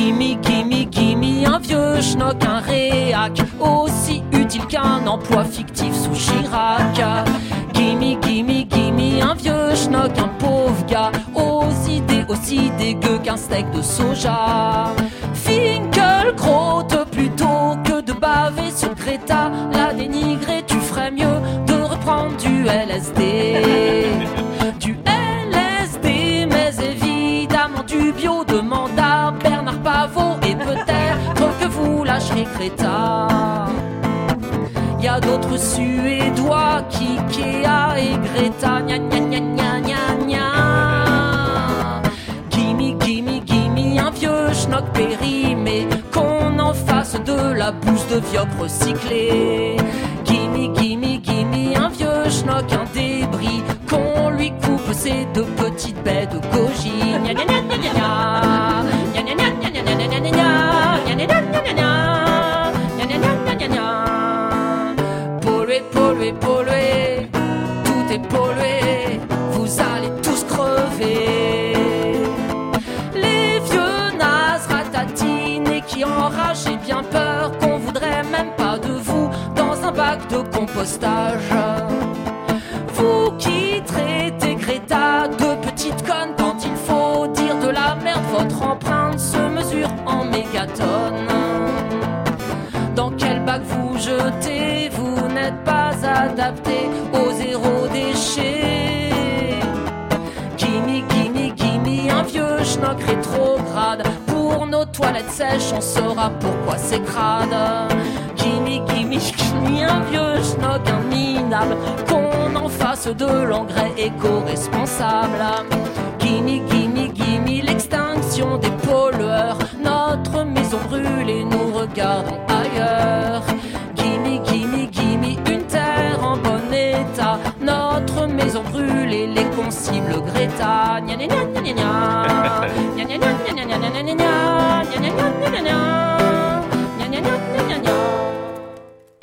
Gimme, un vieux schnock, un réac, aussi utile qu'un emploi fictif sous Chirac. Gimme, un vieux schnock, un pauvre gars, aux idées aussi dégueu qu'un steak de soja. Finkielkraut, plutôt que de baver sur Greta, la dénigrer, tu ferais mieux de reprendre du LSD. Du LSD, mais évidemment du bio, demande à Bernard Pavot, et peut-être que vous lâcherez Greta. Y a d'autres Suédois qu'Ikea et Greta, gna gna gna gna gna gna. Gimme, un vieux schnock périmé, qu'on en fasse de la bouse de vioc recyclée. Gimme, un vieux schnock, un débris, qu'on lui coupe ses deux petites baies de goji. Gna gna gna gna gna gna gna gna gna gna gna gna gna gna gna gna gna gna. Pollué, tout est pollué, vous allez tous crever. Les vieux nazes ratatinés qui enragent, j'ai bien peur qu'on voudrait même pas de vous dans un bac de compostage. Vous qui traitez Greta de petite conne quand il faut dire de la merde, votre empreinte se mesure en mégatonnes. Dans quel bac vous jetez, vous n'êtes pas adapté au zéro déchet. Gimme, un vieux schnock rétrograde, pour nos toilettes sèches on saura pourquoi c'est crade. Gimme, un vieux schnock, un minable, qu'on en fasse de l'engrais éco-responsable. Gimme, l'extinction des pollueurs, notre maison brûle et nous regardons ailleurs. Gimme, une terre en bon état, notre maison brûle et les concibles Greta. Gna gna gna gna gna gna gna gna gna.